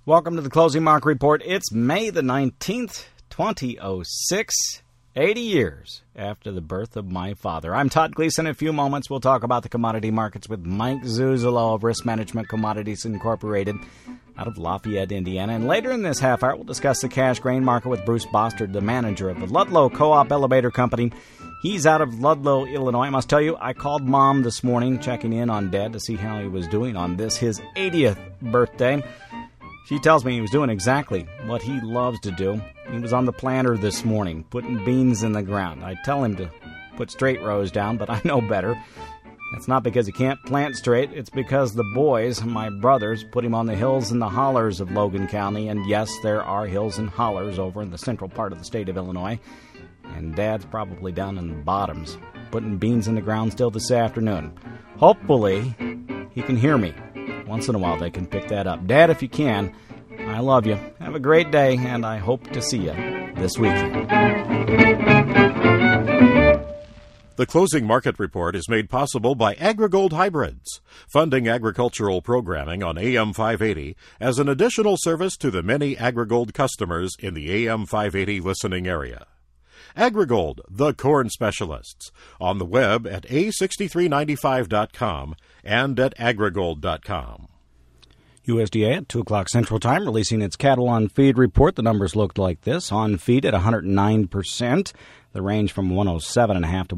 Welcome to the Closing Market Report. It's May the 19th, 2006, 80 years after the birth of my father. I'm Todd Gleason. In a few moments, we'll talk about the commodity markets with Mike Zuzolo of Risk Management Commodities Incorporated out of Lafayette, Indiana. And later in this half hour, we'll discuss the cash grain market with Bruce Bostard, the manager of the Ludlow Co-op Elevator Company. He's out of Ludlow, Illinois. I must tell you, I called Mom this morning, checking in on Dad to see how he was doing on this, his 80th birthday. She tells me he was doing exactly what he loves to do. He was on the planter this morning, putting beans in the ground. I tell him to put straight rows down, but I know better. That's not because he can't plant straight. It's because the boys, my brothers, put him on the hills and the hollers of Logan County. And yes, there are hills and hollers over in the central part of the state of Illinois. And Dad's probably down in the bottoms, putting beans in the ground still this afternoon. Hopefully, he can hear me. Once in a while, they can pick that up. Dad, if you can, I love you. Have a great day, and I hope to see you this weekend. The Closing Market Report is made possible by AgriGold Hybrids, funding agricultural programming on AM 580 as an additional service to the many AgriGold customers in the AM 580 listening area. AgriGold, the corn specialists, on the web at a6395.com and at agrigold.com. USDA at 2 o'clock Central Time releasing its cattle on feed report. The numbers looked like this. On feed at 109%. The range from 107.5 to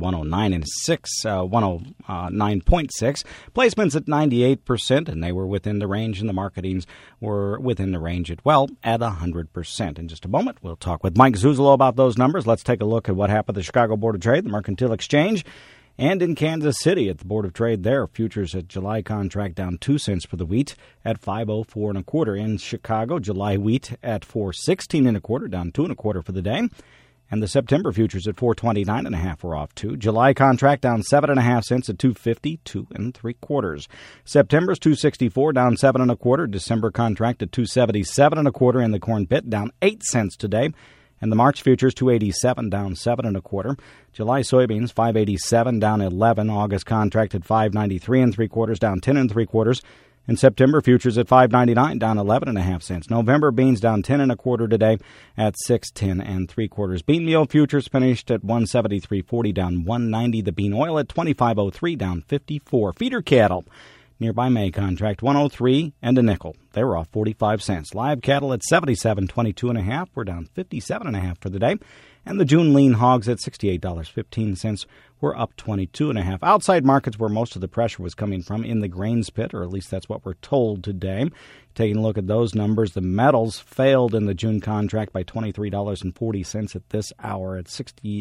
109.6. Placements at 98%, and they were within the range, and the marketings were within the range at 100%. In just a moment, we'll talk with Mike Zuzolo about those numbers. Let's take a look at what happened at the Chicago Board of Trade, the Mercantile Exchange, and in Kansas City at the Board of Trade there. Futures at July contract down 2 cents for the wheat at 5.04 1/4. In Chicago, July wheat at 4.16 1/4, down 2 1/4 for the day. And the September futures at 4.29 1/2 were off 2. July contract down 7.5 cents at 2.52 3/4. September's 2.64 down 7 1/4. December contract at 2.77 1/4 in the corn pit, down 8 cents today. And the March futures 2.87 down 7 1/4. July soybeans 5.87 down 11. August contract at 5.93 3/4 down 10 3/4. And September futures at 5.99 down 11.5 cents. November beans down 10 1/4 today at 6.10 3/4. Bean meal futures finished at 173.40 down 190. The bean oil at 25.03 down 54. Feeder cattle nearby May contract 103 and a nickel. They were off 45 cents. Live cattle at 77.22 1/2. We're down 57 1/2 for the day. And the June lean hogs at $68.15 were up 22 1/2. Outside markets where most of the pressure was coming from in the grains pit, or at least that's what we're told today. Taking a look at those numbers, the metals failed in the June contract by $23.40 at this hour at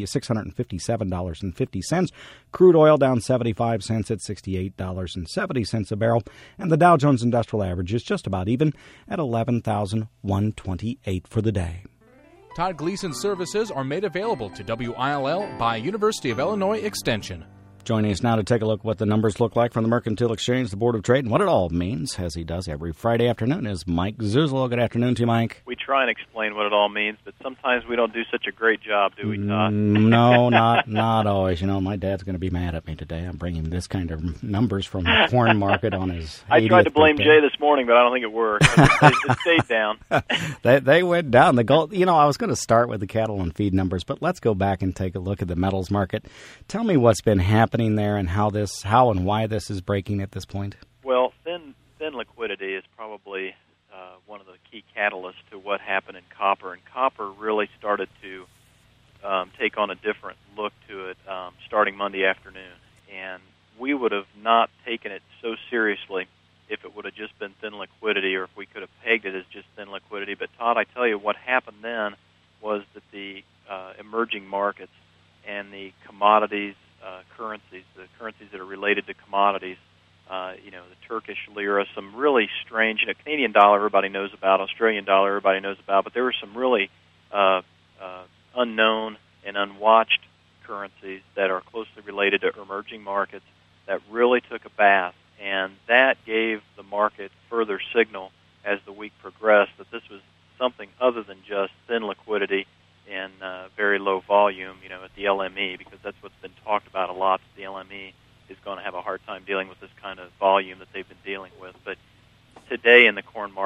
$657.50. Crude oil down 75 cents at $68.70 a barrel. And the Dow Jones Industrial Average is just about even at 11,128 for the day. Todd Gleason services are made available to WILL by University of Illinois Extension. Joining us now to take a look at what the numbers look like from the Mercantile Exchange, the Board of Trade, and what it all means, as he does every Friday afternoon, is Mike Zuzolo. Good afternoon to you, Mike. We try and explain what it all means, but sometimes we don't do such a great job, do we, Todd? No, not always. You know, my dad's going to be mad at me today. I'm bringing this kind of numbers from the corn market on his 80th I tried to blame birthday. Jay this morning, but I don't think it worked. It stayed down. They went down. The gold. You know, I was going to start with the cattle and feed numbers, but let's go back and take a look at the metals market. Tell me what's been happening there and how and why this is breaking at this point. Well, thin liquidity is probably one of the key catalysts to what happened in copper, and copper really started to take on a different look to it starting Monday afternoon. And we would have not taken it so seriously if it would have just been thin liquidity, or if we could have pegged it as just thin liquidity. But Todd, I tell you, what happened then was that the emerging markets and the commodities, the currencies that are related to commodities, the Turkish lira, some really strange, Canadian dollar everybody knows about, Australian dollar everybody knows about, but there were some really unknown and unwatched currencies that are closely related to emerging markets that really took a bath, and that gave the market further signal as the week progressed that this was something other than just thin liquidity and very low volume, at the LME, because that's what's been talked about a lot. The LME is going to have a hard time dealing with this kind of volume that they've been dealing with. But today in the corn market, to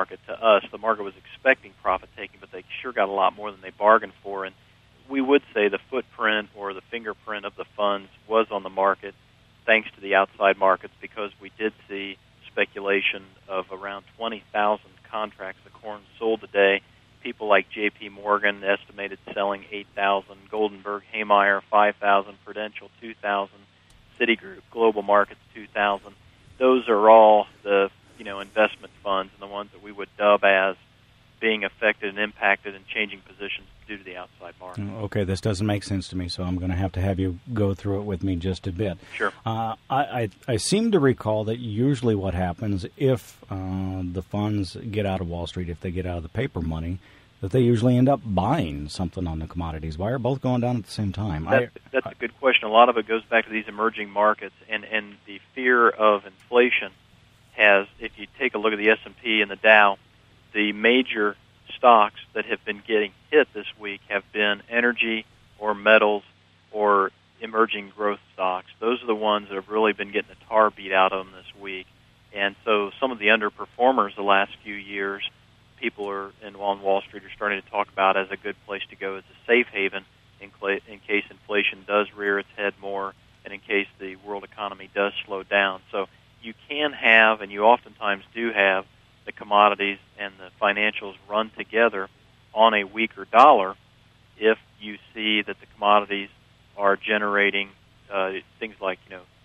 us. The market was expecting profit-taking, but they sure got a lot more than they bargained for. And we would say the footprint or the fingerprint of the funds was on the market thanks to the outside markets, because we did see speculation of around 20,000 contracts of corn sold today. People like J.P. Morgan estimated selling 8,000, Goldenberg, Haymeyer 5,000, Prudential 2,000, Citigroup, Global Markets 2,000. Those are all the investment funds and the ones that we would dub as being affected and impacted and changing positions due to the outside market. Okay, this doesn't make sense to me, so I'm going to have you go through it with me just a bit. Sure. I seem to recall that usually what happens if the funds get out of Wall Street, if they get out of the paper money, that they usually end up buying something on the commodities. Why are both going down at the same time? That's a good question. A lot of it goes back to these emerging markets, and the fear of inflation has, if you take a look at the S&P and the Dow, the major stocks that have been getting hit this week have been energy or metals or emerging growth stocks. Those are the ones that have really been getting the tar beat out of them this week. And so some of the underperformers the last few years, people on Wall Street are starting to talk about as a good place to go as a safe haven in case inflation does rear its head more and in case the world economy does slow down. So you can have, and you oftentimes do have, the commodities and the financials run together on a weaker dollar if you see that the commodities are generating things like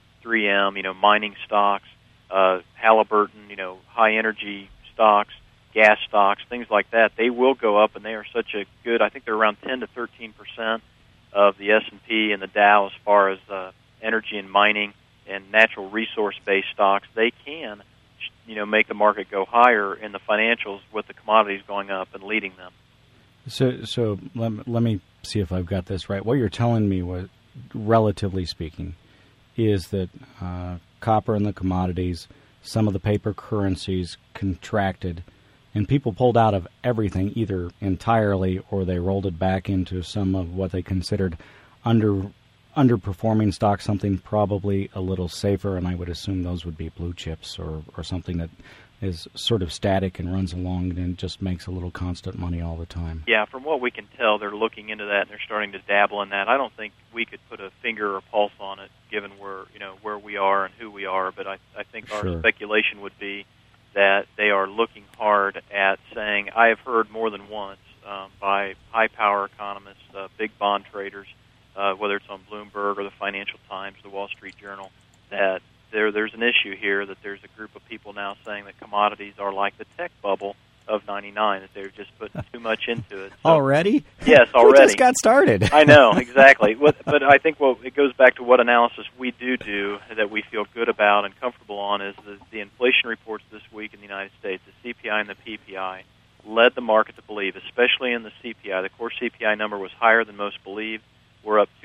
3M, mining stocks, Halliburton, high energy stocks, gas stocks, things like that. They will go up, and they are such a good. I think they're around 10 to 13% of the S&P and the Dow as far as energy and mining and natural resource-based stocks. They can make the market go higher in the financials with the commodities going up and leading them. So let me see if I've got this right. What you're telling me, was, relatively speaking, is that copper and the commodities, some of the paper currencies contracted, and people pulled out of everything either entirely or they rolled it back into some of what they considered underperforming stocks, something probably a little safer, and I would assume those would be blue chips or something that is sort of static and runs along and just makes a little constant money all the time. Yeah, from what we can tell, they're looking into that and they're starting to dabble in that. I don't think we could put a finger or pulse on it given where we are and who we are, but I think our speculation would be that they are looking hard at saying, I have heard more than once by high-power economists, big bond traders, whether it's on Bloomberg or the Financial Times, the Wall Street Journal, that there's an issue here, that there's a group of people now saying that commodities are like the tech bubble of '99, that they're just putting too much into it. So, already? Yes, already. We just got started. I know, exactly. But I think it goes back to what analysis we do that we feel good about and comfortable on is the inflation reports this week in the United States, the CPI and the PPI, led the market to believe, especially in the CPI. The core CPI number was higher than most believed. We're up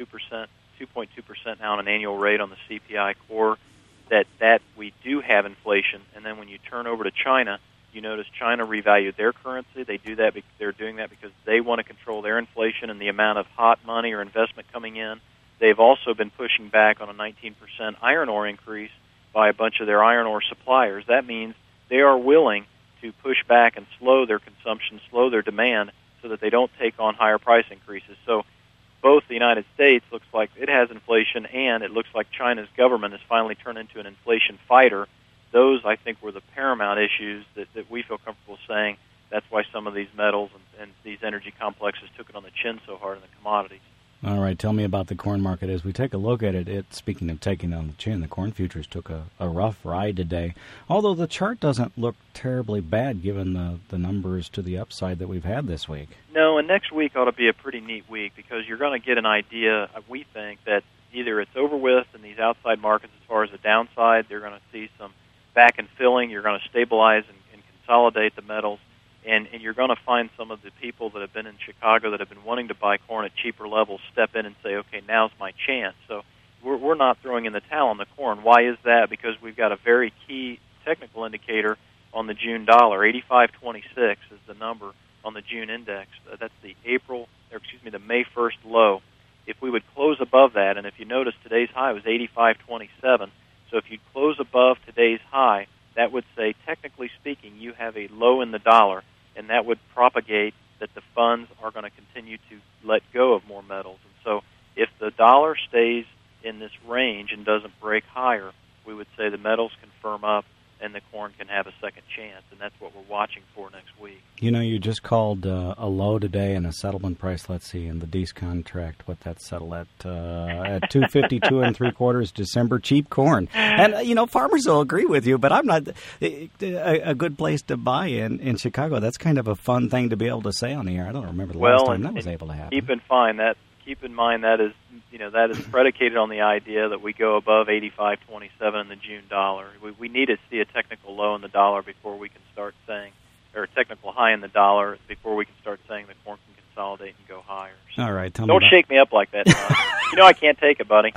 2.2% now on an annual rate on the CPI core, that we do have inflation. And then when you turn over to China, you notice China revalued their currency. They're doing that because they want to control their inflation and the amount of hot money or investment coming in. They've also been pushing back on a 19% iron ore increase by a bunch of their iron ore suppliers. That means they are willing to push back and slow their consumption, slow their demand, so that they don't take on higher price increases. So both the United States looks like it has inflation, and it looks like China's government has finally turned into an inflation fighter. Those, I think, were the paramount issues that we feel comfortable saying. That's why some of these metals and these energy complexes took it on the chin so hard in the commodities. All right, tell me about the corn market. As we take a look at it, speaking of taking it on the chin, the corn futures took a rough ride today, although the chart doesn't look terribly bad given the numbers to the upside that we've had this week. No, and next week ought to be a pretty neat week because you're going to get an idea, we think, that either it's over with in these outside markets as far as the downside, they're going to see some back and filling, you're going to stabilize and consolidate the metals, and you're going to find some of the people that have been in Chicago that have been wanting to buy corn at cheaper levels step in and say, okay, now's my chance. So we're not throwing in the towel on the corn. Why is that? Because we've got a very key technical indicator on the June dollar. 85.26 is the number on the June index. That's the May 1st low. If we would close above that, and if you notice today's high was 85.27, so if you close above today's high, that would say, technically speaking, you have a low in the dollar. and that would propagate that the funds are going to continue to let go of more metals. And so if the dollar stays in this range and doesn't break higher, we would say the metals can firm up and the corn can have a second chance, and that's what we're watching for next week. You know, you just called a low today and a settlement price. Let's see, in the Dees contract, what that settled at $2.52 3/4 December cheap corn. And you know, farmers will agree with you, but I'm not a good place to buy in Chicago. That's kind of a fun thing to be able to say on the air. I don't remember the last time that was able to happen. Keep in mind that is predicated on the idea that we go above 85.27 in the June dollar. We need to see a technical low in the dollar before we can start saying, or a technical high in the dollar before we can start saying the corn can consolidate and go higher. So all right, don't shake me up like that, Tom. You know I can't take it, buddy.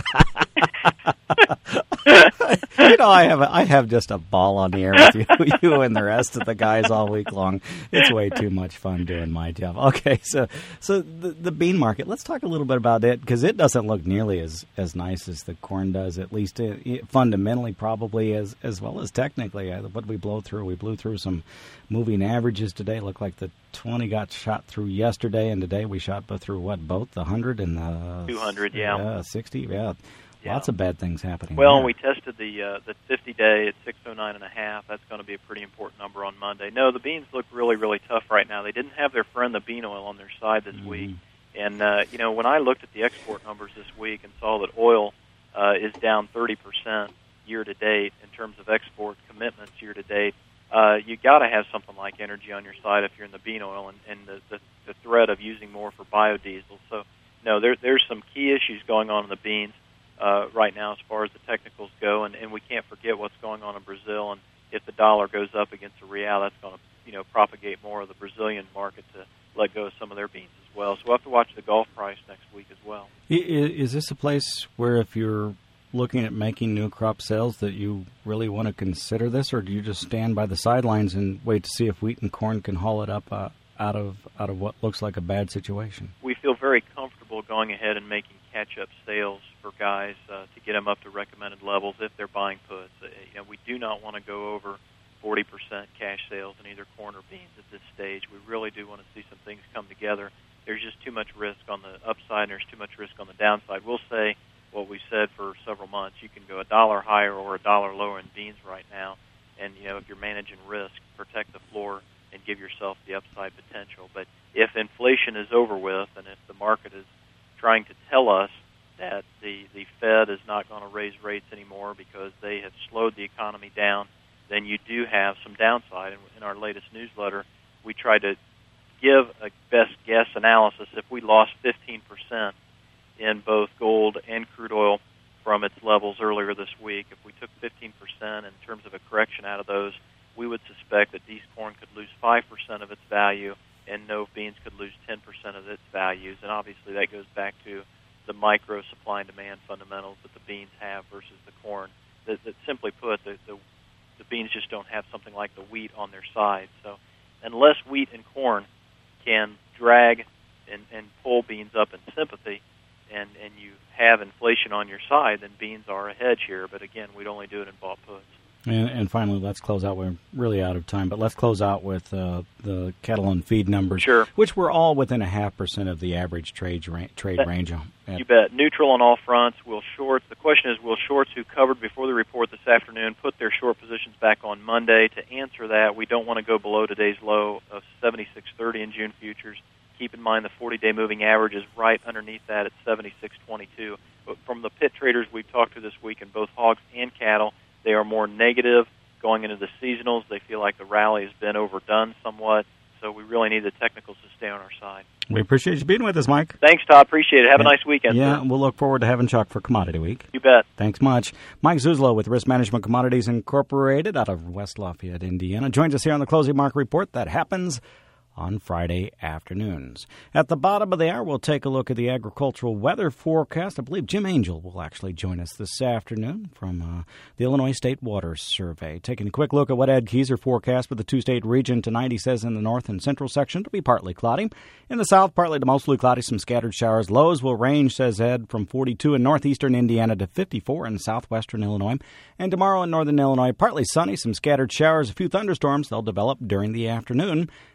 You know, I have just a ball on the air with you and the rest of the guys all week long. It's way too much fun doing my job. Okay, so the bean market, let's talk a little bit about it, because it doesn't look nearly as nice as the corn does, at least fundamentally, probably, as well as technically. What we blow through? We blew through some moving averages today. Looked like the 20 got shot through yesterday, and today we shot through both the 100 and the 200, yeah. 60, yeah. Lots of bad things happening. Well, there. And we tested the 50-day at 609.5. That's going to be a pretty important number on Monday. No, the beans look really, really tough right now. They didn't have their friend the bean oil on their side this week. And, when I looked at the export numbers this week and saw that oil is down 30% year-to-date in terms of export commitments year-to-date, you got to have something like energy on your side if you're in the bean oil and the threat of using more for biodiesel. So, no, there's some key issues going on in the beans right now as far as the technicals go, and we can't forget what's going on in Brazil. And if the dollar goes up against the real, that's going to propagate more of the Brazilian market to let go of some of their beans as well. So we'll have to watch the Gulf price next week as well. Is this a place where if you're looking at making new crop sales that you really want to consider this, or do you just stand by the sidelines and wait to see if wheat and corn can haul it up out of what looks like a bad situation? We feel very comfortable going ahead and making catch-up sales for guys to get them up to recommended levels if they're buying puts. We do not want to go over 40% cash sales in either corn or beans at this stage. We really do want to see some things come together. There's just too much risk on the upside, and there's too much risk on the downside. We'll say what we said for several months. You can go $1 higher or $1 lower in beans right now, and if you're managing risk, protect the floor and give yourself the upside potential. But if inflation is over with, and if the market is trying to tell us that the Fed is not going to raise rates anymore because they have slowed the economy down, then you do have some downside. And in our latest newsletter, we try to give a best guess analysis. If we lost 15% in both gold and crude oil from its levels earlier this week, if we took 15% in terms of a correction out of those, we would suspect that Dees corn could lose 5% of its value, and Nove beans could lose 10% of its values. And obviously that goes back to the micro supply and demand fundamentals that the beans have versus the corn. That simply put, the beans just don't have something like the wheat on their side. So unless wheat and corn can drag and pull beans up in sympathy, and you have inflation on your side, then beans are a hedge here. But again, we'd only do it in bought puts. And finally, let's close out. We're really out of time, but let's close out with the cattle and feed numbers, sure, which were all within 0.5% of the average trade range. You bet. Neutral on all fronts. Will shorts? The question is, will shorts who covered before the report this afternoon put their short positions back on Monday? To answer that, we don't want to go below today's low of 76.30 in June futures. Keep in mind the 40-day moving average is right underneath that at 76.22. But from the pit traders we've talked to this week in both hogs and cattle, they are more negative going into the seasonals. They feel like the rally has been overdone somewhat, so we really need the technicals to stay on our side. We appreciate you being with us, Mike. Thanks, Todd. Appreciate it. Have a nice weekend. Yeah, sir. We'll look forward to having Chuck for Commodity Week. You bet. Thanks much. Mike Zuzolo with Risk Management Commodities Incorporated out of West Lafayette, Indiana, joins us here on the Closing Market Report. That happens on Friday afternoons. At the bottom of the hour, we'll take a look at the agricultural weather forecast. I believe Jim Angel will actually join us this afternoon from the Illinois State Water Survey. Taking a quick look at what Ed Keyser forecast for the two-state region tonight. He says in the north and central section to be partly cloudy. In the south, partly to mostly cloudy, some scattered showers. Lows will range, says Ed, from 42 in northeastern Indiana to 54 in southwestern Illinois. And tomorrow in northern Illinois, partly sunny, some scattered showers, a few thunderstorms. They'll develop during the afternoon.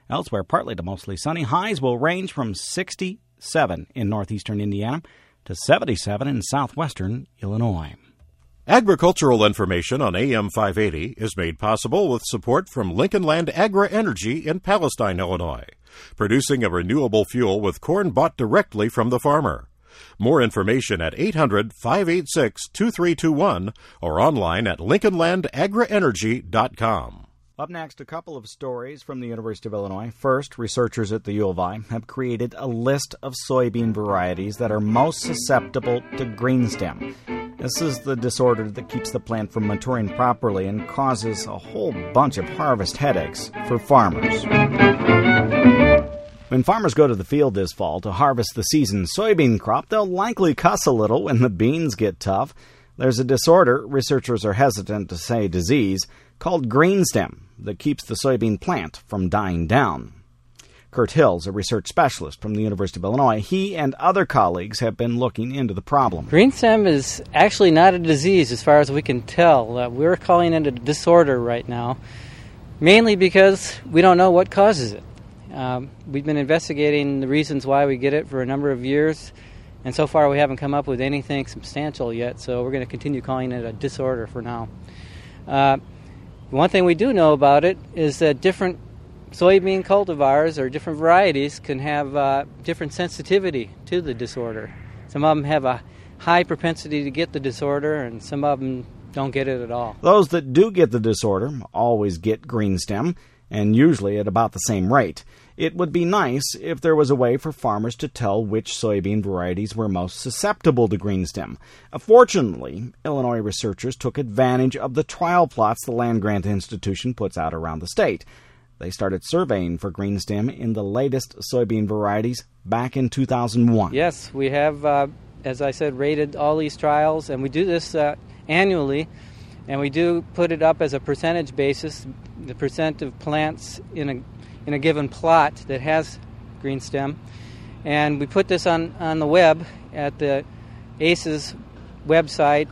Elsewhere, partly to mostly sunny. Highs will range from 67 in northeastern Indiana to 77 in southwestern Illinois. Agricultural information on AM 580 is made possible with support from Lincoln Land Agri-Energy in Palestine, Illinois, producing a renewable fuel with corn bought directly from the farmer. More information at 800-586-2321 or online at lincolnlandagrienergy.com. Up next, a couple of stories from the University of Illinois. First, researchers at the U of I have created a list of soybean varieties that are most susceptible to greenstem. This is the disorder that keeps the plant from maturing properly and causes a whole bunch of harvest headaches for farmers. When farmers go to the field this fall to harvest the season's soybean crop, they'll likely cuss a little when the beans get tough. There's a disorder, researchers are hesitant to say disease, called greenstem that keeps the soybean plant from dying down. Kurt Hill's a research specialist from the University of Illinois. He and other colleagues have been looking into the problem. Greenstem is actually not a disease as far as we can tell. We're calling it a disorder right now, mainly because we don't know what causes it. We've been investigating the reasons why we get it for a number of years, and so far we haven't come up with anything substantial yet, so we're going to continue calling it a disorder for now. One thing we do know about it is that different soybean cultivars or different varieties can have different sensitivity to the disorder. Some of them have a high propensity to get the disorder, and some of them don't get it at all. Those that do get the disorder always get greenstem, and usually at about the same rate. It would be nice if there was a way for farmers to tell which soybean varieties were most susceptible to greenstem. Fortunately, Illinois researchers took advantage of the trial plots the land-grant institution puts out around the state. They started surveying for greenstem in the latest soybean varieties back in 2001. Yes, we have, as I said, rated all these trials, and we do this annually, and we do put it up as a percentage basis, the percent of plants in a given plot that has greenstem, and we put this on the web at the ACES website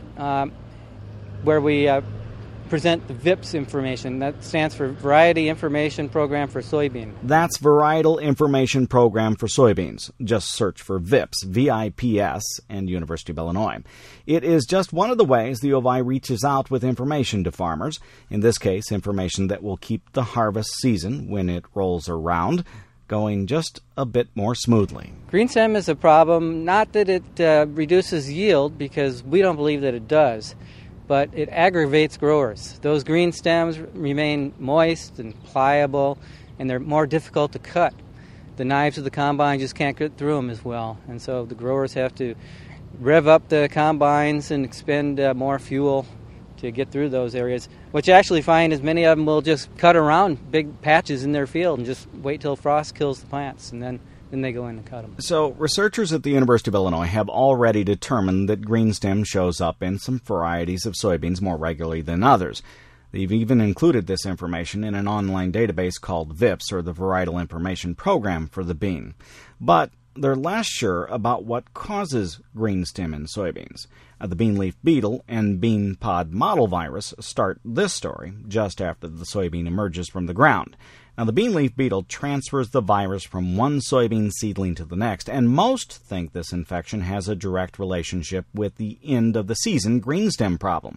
where we present the VIPS information. That stands for Variety Information Program for Soybean. That's Varietal Information Program for Soybeans. Just search for VIPS, V-I-P-S, and University of Illinois. It is just one of the ways the U of I reaches out with information to farmers. In this case, information that will keep the harvest season, when it rolls around, going just a bit more smoothly. Greenstem is a problem, not that it reduces yield, because we don't believe that it does, but it aggravates growers. Those green stems remain moist and pliable, and they're more difficult to cut. The knives of the combine just can't get through them as well, and so the growers have to rev up the combines and expend more fuel to get through those areas. What you actually find is many of them will just cut around big patches in their field and just wait till frost kills the plants, and then they go in and cut them. So researchers at the University of Illinois have already determined that greenstem shows up in some varieties of soybeans more regularly than others. They've even included this information in an online database called VIPS, or the Varietal Information Program for the bean. But they're less sure about what causes greenstem in soybeans. The bean leaf beetle and bean pod mottle virus start this story just after the soybean emerges from the ground. Now, the bean leaf beetle transfers the virus from one soybean seedling to the next, and most think this infection has a direct relationship with the end of the season greenstem problem.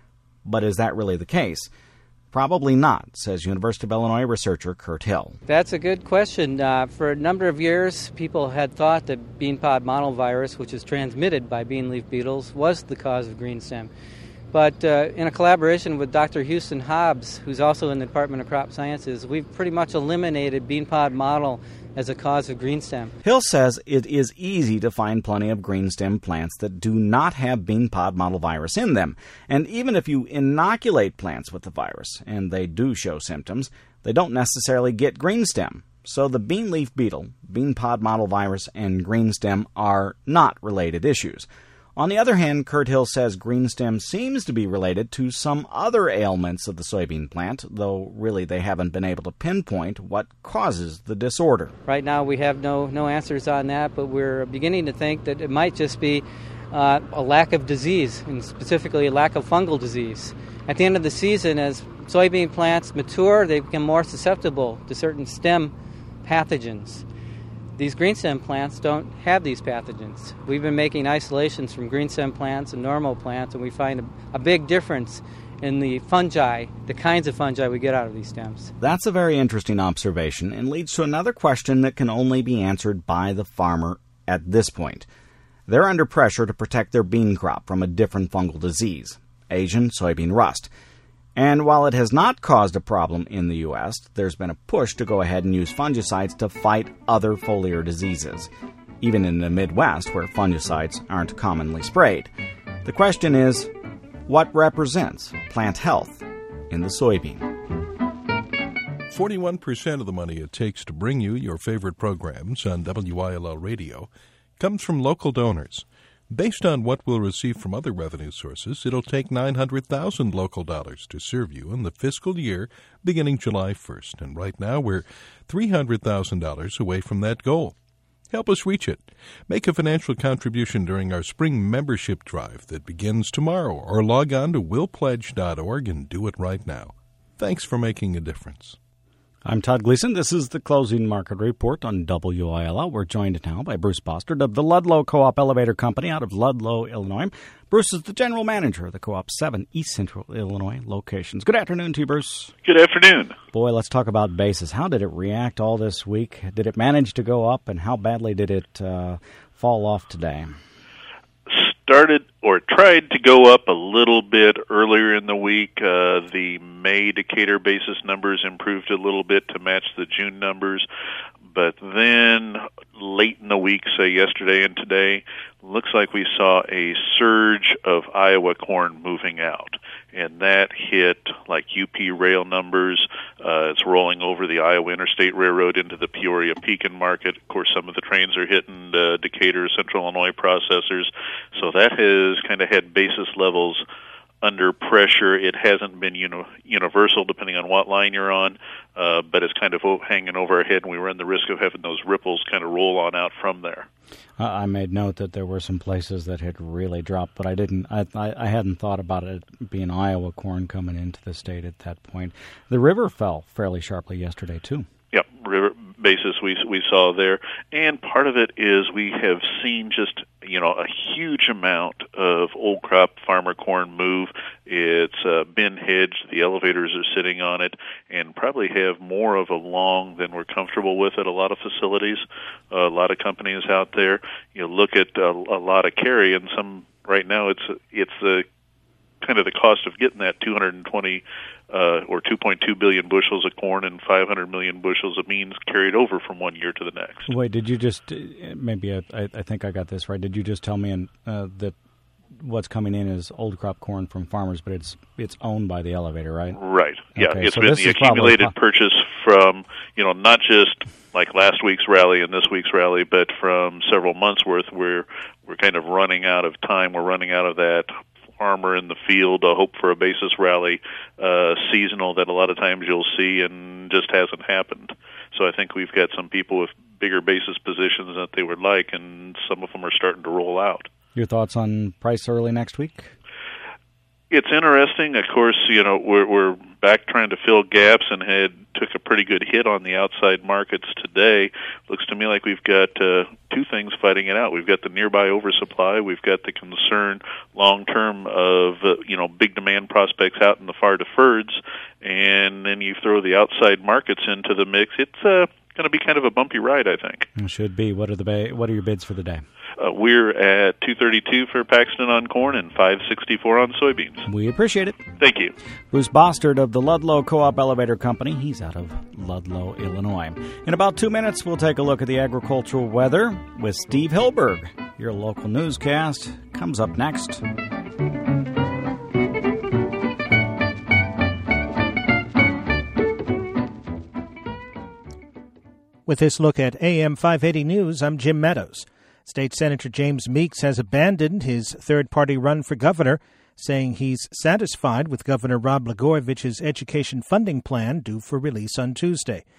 But is that really the case? Probably not, says University of Illinois researcher Kurt Hill. That's a good question. For a number of years, people had thought that bean pod mottle virus, which is transmitted by bean leaf beetles, was the cause of greenstem. But in a collaboration with Dr. Houston Hobbs, who's also in the Department of Crop Sciences, we've pretty much eliminated bean pod mottle as a cause of greenstem. Hill says it is easy to find plenty of greenstem plants that do not have bean pod mottle virus in them. And even if you inoculate plants with the virus, and they do show symptoms, they don't necessarily get greenstem. So the bean leaf beetle, bean pod mottle virus, and greenstem are not related issues. On the other hand, Kurt Hill says greenstem seems to be related to some other ailments of the soybean plant, though really they haven't been able to pinpoint what causes the disorder. Right now we have no answers on that, but we're beginning to think that it might just be a lack of disease, and specifically a lack of fungal disease. At the end of the season, as soybean plants mature, they become more susceptible to certain stem pathogens. These green stem plants don't have these pathogens. We've been making isolations from green stem plants and normal plants, and we find a big difference in the fungi, the kinds of fungi we get out of these stems. That's a very interesting observation and leads to another question that can only be answered by the farmer at this point. They're under pressure to protect their bean crop from a different fungal disease, Asian soybean rust. And while it has not caused a problem in the U.S., there's been a push to go ahead and use fungicides to fight other foliar diseases, even in the Midwest where fungicides aren't commonly sprayed. The question is, what represents plant health in the soybean? 41% of the money it takes to bring you your favorite programs on WILL Radio comes from local donors. Based on what we'll receive from other revenue sources, it'll take $900,000 local dollars to serve you in the fiscal year beginning July 1st. And right now, we're $300,000 away from that goal. Help us reach it. Make a financial contribution during our spring membership drive that begins tomorrow, or log on to willpledge.org and do it right now. Thanks for making a difference. I'm Todd Gleason. This is the Closing Market Report on WILL. We're joined now by Bruce Bostard of the Ludlow Co-op Elevator Company out of Ludlow, Illinois. Bruce is the general manager of the Co-op's 7 East Central Illinois locations. Good afternoon to you, Bruce. Good afternoon. Boy, let's talk about basis. How did it react all this week? Did it manage to go up, and how badly did it fall off today? Started or tried to go up a little bit earlier in the week. The May Decatur basis numbers improved a little bit to match the June numbers, but then late in the week, say yesterday and today, looks like we saw a surge of Iowa corn moving out, and that hit like UP rail numbers. It's rolling over the Iowa Interstate Railroad into the Peoria-Pekin market. Of course, some of the trains are hitting Decatur, Central Illinois processors, so that has kind of had basis levels under pressure. It hasn't been universal depending on what line you're on, but it's kind of hanging over our head, and we run the risk of having those ripples kind of roll on out from there. I made note that there were some places that had really dropped, but I hadn't thought about it being Iowa corn coming into the state at that point. The river fell fairly sharply yesterday, too. Yep, river basis we saw there, and part of it is we have seen just a huge amount of old crop farmer corn move. It's been hedged, the elevators are sitting on it, and probably have more of a long than we're comfortable with at a lot of facilities, a lot of companies out there. You look at a lot of carry, and some right now it's the kind of the cost of getting that 220 or 2.2 billion bushels of corn and 500 million bushels of beans carried over from one year to the next. Wait, did you just, maybe I think I got this right, did you just tell me that what's coming in is old crop corn from farmers, but it's owned by the elevator, right? Right, yeah. Okay, it's so been the accumulated purchase from, not just like last week's rally and this week's rally, but from several months' worth. We're kind of running out of time. We're running out of that farmer in the field, hope for a basis rally, seasonal that a lot of times you'll see, and just hasn't happened. So I think we've got some people with bigger basis positions that they would like, and some of them are starting to roll out. Your thoughts on price early next week? It's interesting. Of course, we're back trying to fill gaps and took a pretty good hit on the outside markets today. Looks to me like we've got two things fighting it out. We've got the nearby oversupply. We've got the concern long term of big demand prospects out in the far deferreds, and then you throw the outside markets into the mix. It's going to be kind of a bumpy ride, I think. It should be. What are your bids for the day? We're at $232 for Paxton on corn and $564 on soybeans. We appreciate it. Thank you. Bruce Bostard of the Ludlow Co-op Elevator Company. He's out of Ludlow, Illinois. In about 2 minutes, we'll take a look at the agricultural weather with Steve Hilberg. Your local newscast comes up next. With this look at AM 580 News, I'm Jim Meadows. State Senator James Meeks has abandoned his third-party run for governor, saying he's satisfied with Governor Rod Blagojevich's education funding plan due for release on Tuesday.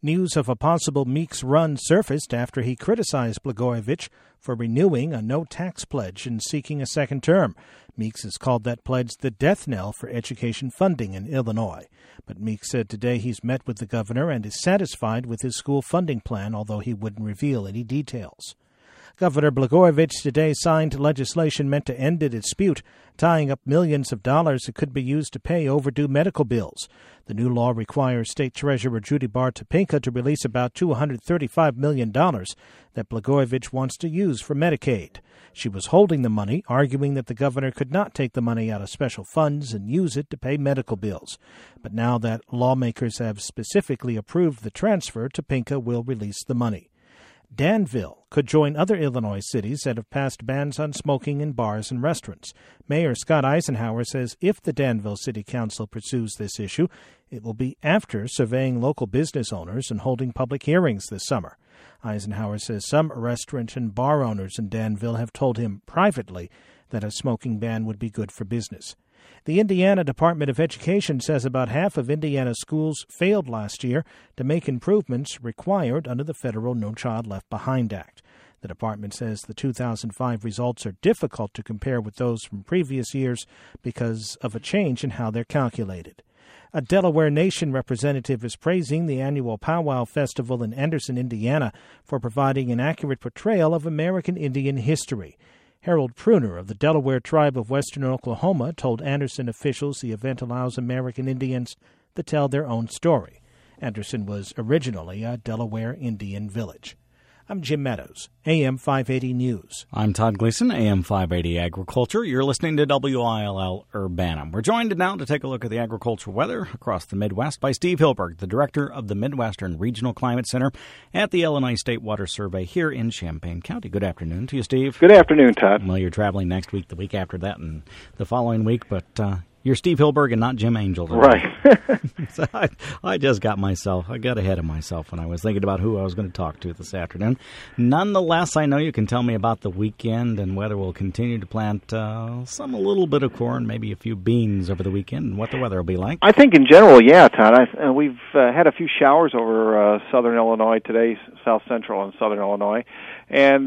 News of a possible Meeks run surfaced after he criticized Blagojevich for renewing a no-tax pledge and seeking a second term. Meeks has called that pledge the death knell for education funding in Illinois. But Meeks said today he's met with the governor and is satisfied with his school funding plan, although he wouldn't reveal any details. Governor Blagojevich today signed legislation meant to end a dispute, tying up millions of dollars that could be used to pay overdue medical bills. The new law requires State Treasurer Judy Bar Topinka to release about $235 million that Blagojevich wants to use for Medicaid. She was holding the money, arguing that the governor could not take the money out of special funds and use it to pay medical bills. But now that lawmakers have specifically approved the transfer, Topinka will release the money. Danville could join other Illinois cities that have passed bans on smoking in bars and restaurants. Mayor Scott Eisenhower says if the Danville City Council pursues this issue, it will be after surveying local business owners and holding public hearings this summer. Eisenhower says some restaurant and bar owners in Danville have told him privately that a smoking ban would be good for business. The Indiana Department of Education says about half of Indiana schools failed last year to make improvements required under the federal No Child Left Behind Act. The department says the 2005 results are difficult to compare with those from previous years because of a change in how they're calculated. A Delaware Nation representative is praising the annual Powwow Festival in Anderson, Indiana, for providing an accurate portrayal of American Indian history. Harold Pruner of the Delaware Tribe of Western Oklahoma told Anderson officials the event allows American Indians to tell their own story. Anderson was originally a Delaware Indian village. I'm Jim Meadows, AM 580 News. I'm Todd Gleason, AM 580 Agriculture. You're listening to WILL Urbana. We're joined now to take a look at the agricultural weather across the Midwest by Steve Hilberg, the director of the Midwestern Regional Climate Center at the Illinois State Water Survey here in Champaign County. Good afternoon to you, Steve. Good afternoon, Todd. Well, you're traveling next week, the week after that, and the following week, but you're Steve Hilberg and not Jim Angel today. Right. So I just got ahead of myself when I was thinking about who I was going to talk to this afternoon. Nonetheless, I know you can tell me about the weekend and whether we'll continue to plant a little bit of corn, maybe a few beans over the weekend, and what the weather will be like. I think in general, yeah, Todd. We've had a few showers over southern Illinois today, south central and southern Illinois, and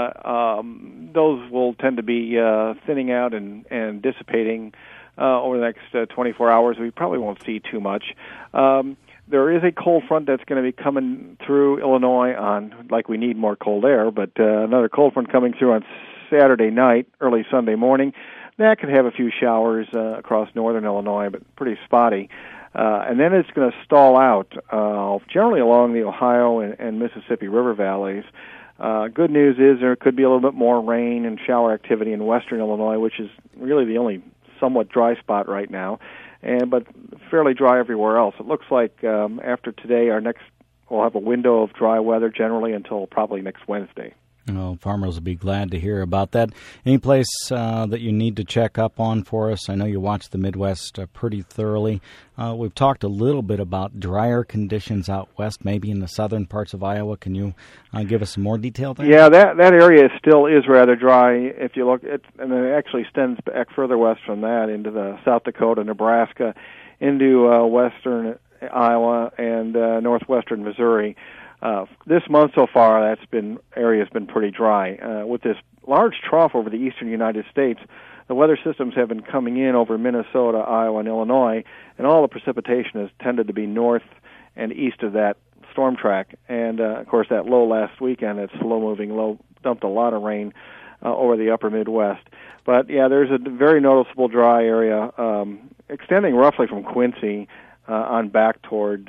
those will tend to be thinning out and dissipating over the next 24 hours. We probably won't see too much. There is a cold front that's going to be coming through Illinois we need more cold air, but another cold front coming through on Saturday night, early Sunday morning. That could have a few showers across northern Illinois, but pretty spotty. And then it's going to stall out generally along the Ohio and Mississippi River valleys. Good news is there could be a little bit more rain and shower activity in western Illinois, which is really the only somewhat dry spot right now, but fairly dry everywhere else. It looks like after today, we'll have a window of dry weather generally until probably next Wednesday. Well, farmers will be glad to hear about that. Any place that you need to check up on for us? I know you watch the Midwest pretty thoroughly. We've talked a little bit about drier conditions out west, maybe in the southern parts of Iowa. Can you give us some more detail there? Yeah, that area still is rather dry. If you look at, and it actually extends back further west from that into the South Dakota, Nebraska, into western Iowa and northwestern Missouri. This month so far, area's been pretty dry. With this large trough over the eastern United States, the weather systems have been coming in over Minnesota, Iowa, and Illinois, and all the precipitation has tended to be north and east of that storm track. And, of course, that low last weekend, that slow-moving low, dumped a lot of rain over the upper Midwest. But, yeah, there's a very noticeable dry area extending roughly from Quincy on back toward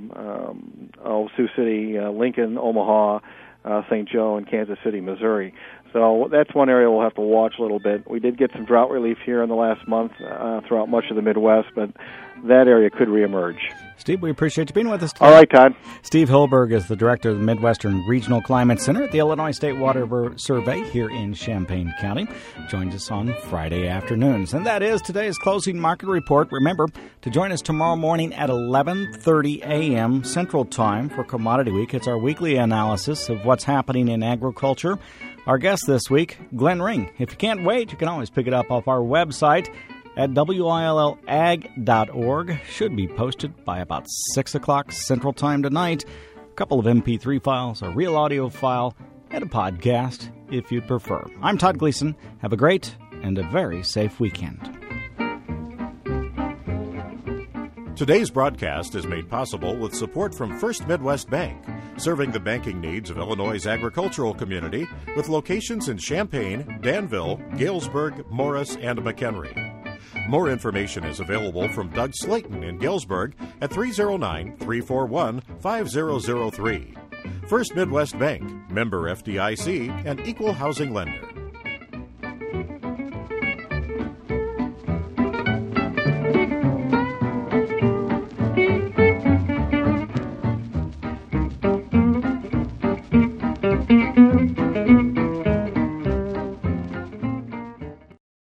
Sioux City, Lincoln, Omaha, St. Joe, and Kansas City, Missouri. So that's one area we'll have to watch a little bit. We did get some drought relief here in the last month throughout much of the Midwest, but that area could reemerge. Steve, we appreciate you being with us today. All right, Todd. Steve Hilberg is the director of the Midwestern Regional Climate Center at the Illinois State Water Survey here in Champaign County. Joins us on Friday afternoons. And that is today's closing market report. Remember to join us tomorrow morning at 11:30 a.m. Central Time for Commodity Week. It's our weekly analysis of what's happening in agriculture. Our guest this week, Glenn Ring. If you can't wait, you can always pick it up off our website at WILLAG.org. Should be posted by about 6 o'clock Central Time tonight. couple of MP3 files, a real audio file, and a podcast if you'd prefer. I'm Todd Gleason. Have a great and a very safe weekend. Today's broadcast is made possible with support from First Midwest Bank, serving the banking needs of Illinois' agricultural community with locations in Champaign, Danville, Galesburg, Morris, and McHenry. More information is available from Doug Slayton in Galesburg at 309-341-5003. First Midwest Bank, member FDIC, and equal housing lender.